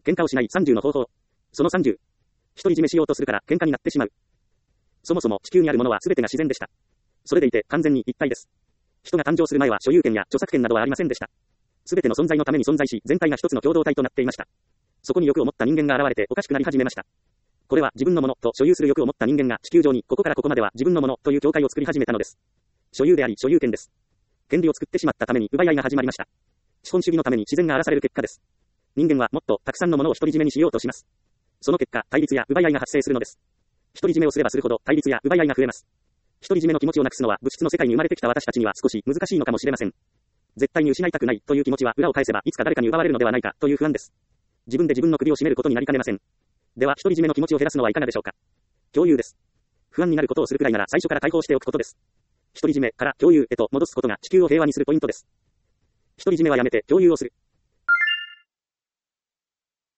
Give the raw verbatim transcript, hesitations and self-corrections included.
喧嘩をしないさんじゅうの方法。そのさんじゅう。独り占めしようとするから喧嘩になってしまう。そもそも地球にあるものは全てが自然でした。それでいて完全に一体です。人が誕生する前は所有権や著作権などはありませんでした。全ての存在のために存在し、全体が一つの共同体となっていました。そこに欲を持った人間が現れておかしくなり始めました。これは自分のものと所有する欲を持った人間が地球上にここからここまでは自分のものという境界を作り始めたのです。所有であり所有権です。権利を作ってしまったために奪い合いが始まりました。資本主義のために自然が荒らされる結果です。人間はもっとたくさんのものを独り占めにしようとします。その結果、対立や奪い合いが発生するのです。独り占めをすればするほど対立や奪い合いが増えます。独り占めの気持ちをなくすのは物質の世界に生まれてきた私たちには少し難しいのかもしれません。絶対に失いたくないという気持ちは裏を返せばいつか誰かに奪われるのではないかという不安です。自分で自分の首を絞めることになりかねません。では独り占めの気持ちを減らすのはいかがでしょうか。共有です。不安になることをするくらいなら最初から解放しておくことです。独り占めから共有へと戻すことが地球を平和にするポイントです。独り占めはやめて共有をする。